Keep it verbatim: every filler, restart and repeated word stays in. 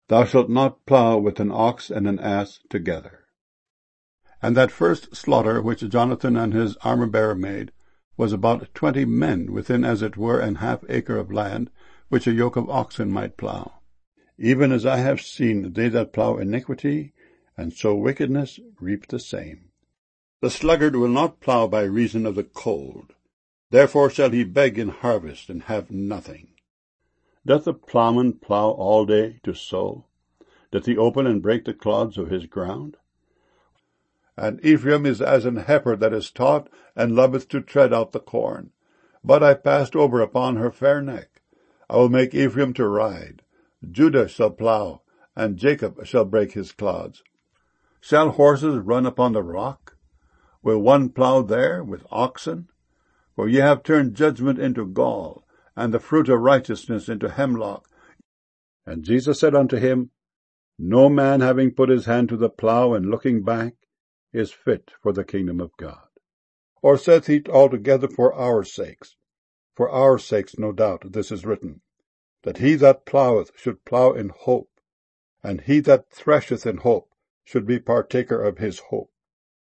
Thou shalt not plough with an ox and an ass together. And that first slaughter which Jonathan and his armor-bearer made was about twenty men within as it were an half acre of land, which a yoke of oxen might plough. Even as I have seen they that plough iniquity, and sow wickedness, reap the same. The sluggard will not plough by reason of the cold. Therefore shall he beg in harvest, and have nothing. Doth the ploughman plough all day to sow? Doth he open and break the clods of his ground? And Ephraim is as an heifer that is taught, and loveth to tread out the corn. But I passed over upon her fair neck. I will make Ephraim to ride. Judah shall plough, and Jacob shall break his clods. Shall horses run upon the rock? Will one plough there with oxen? For ye have turned judgment into gall, and the fruit of righteousness into hemlock. And Jesus said unto him, No man having put his hand to the plough and looking back is fit for the kingdom of God. Or saith he altogether for our sakes? For our sakes, no doubt, this is written, that he that ploweth should plow in hope, and he that thresheth in hope should be partaker of his hope.